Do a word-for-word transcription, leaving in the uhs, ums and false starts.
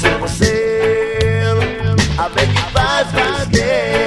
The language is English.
Silver sail, I make it fast with a scale.